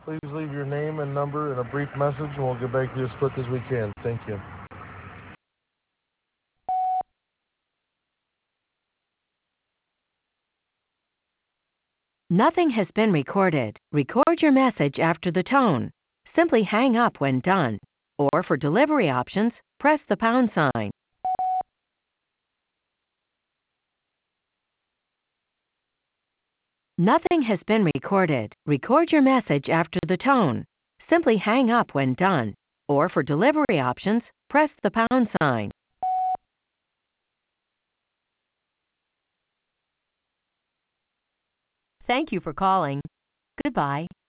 Please leave your name and number and a brief message, and we'll get back to you as quick as we can. Thank you. Nothing has been recorded. Record your message after the tone. Simply hang up when done. Or for delivery options, press the pound sign. Nothing has been recorded. Record your message after the tone. Simply hang up when done. Or for delivery options, press the pound sign. Thank you for calling. Goodbye.